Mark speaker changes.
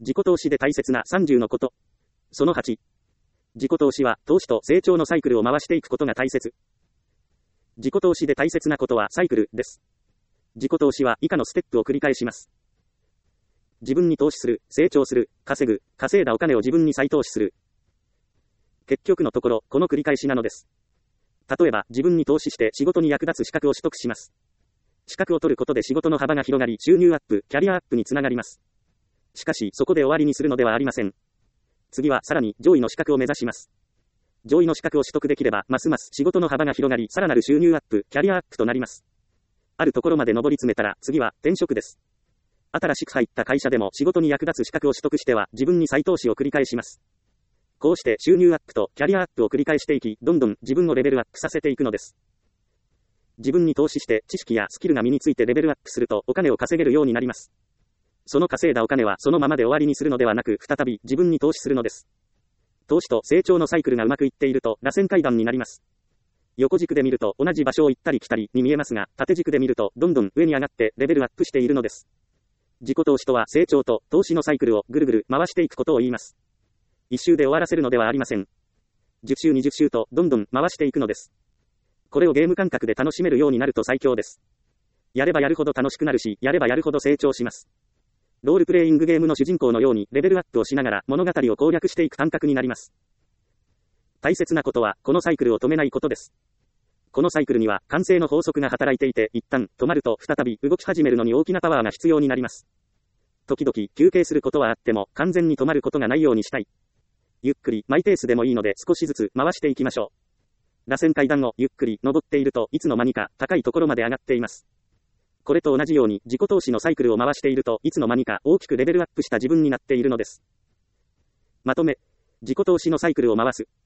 Speaker 1: 自己投資で大切な30のこと。その8。自己投資は投資と成長のサイクルを回していくことが大切。自己投資で大切なことはサイクルです。自己投資は以下のステップを繰り返します。自分に投資する、成長する、稼ぐ、稼いだお金を自分に再投資する。結局のところ、この繰り返しなのです。例えば、自分に投資して仕事に役立つ資格を取得します。資格を取ることで仕事の幅が広がり、収入アップ、キャリアアップにつながります。しかし、そこで終わりにするのではありません。次はさらに上位の資格を目指します。上位の資格を取得できれば、ますます仕事の幅が広がり、さらなる収入アップ、キャリアアップとなります。あるところまで上り詰めたら、次は転職です。新しく入った会社でも仕事に役立つ資格を取得しては、自分に再投資を繰り返します。こうして収入アップとキャリアアップを繰り返していき、どんどん自分をレベルアップさせていくのです。自分に投資して知識やスキルが身についてレベルアップするとお金を稼げるようになります。その稼いだお金はそのままで終わりにするのではなく、再び自分に投資するのです。投資と成長のサイクルがうまくいっていると螺旋階段になります。横軸で見ると同じ場所を行ったり来たりに見えますが、縦軸で見るとどんどん上に上がってレベルアップしているのです。自己投資とは成長と投資のサイクルをぐるぐる回していくことを言います。一周で終わらせるのではありません。10周20周とどんどん回していくのです。これをゲーム感覚で楽しめるようになると最強です。やればやるほど楽しくなるし、やればやるほど成長します。ロールプレイングゲームの主人公のようにレベルアップをしながら物語を攻略していく感覚になります。大切なことはこのサイクルを止めないことです。このサイクルには慣性の法則が働いていて、一旦止まると再び動き始めるのに大きなパワーが必要になります。時々休憩することはあっても完全に止まることがないようにしたい。ゆっくりマイペースでもいいので少しずつ回していきましょう。螺旋階段をゆっくり登っているといつの間にか高いところまで上がっています。これと同じように自己投資のサイクルを回しているといつの間にか大きくレベルアップした自分になっているのです。まとめ。自己投資のサイクルを回す。